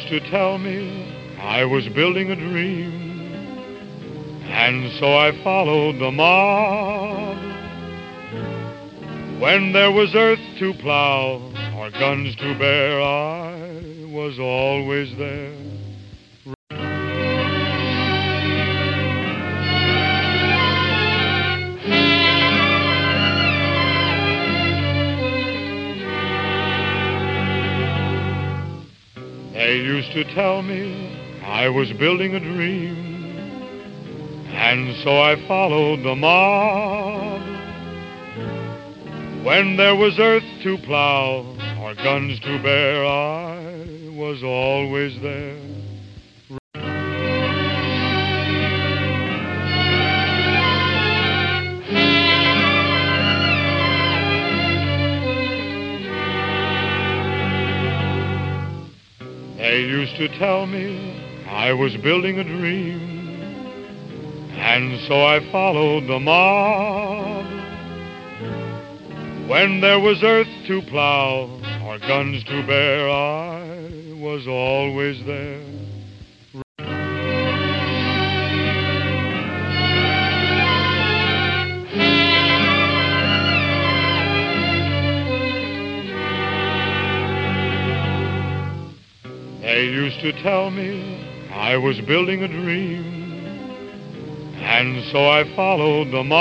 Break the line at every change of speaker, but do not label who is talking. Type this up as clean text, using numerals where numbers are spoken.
used to tell me I was building a dream, and so I followed the mob. When there was earth to plow or guns to bear, I was always there. They used to tell me I was building a dream, and so I followed the mob. When there was earth to plow or guns to bear, I was always there. They used to tell me I was building a dream, and so I followed the mob. When there was earth to plow or guns to bear, I was always there. They used to tell me I was building a dream, and so I followed the mob.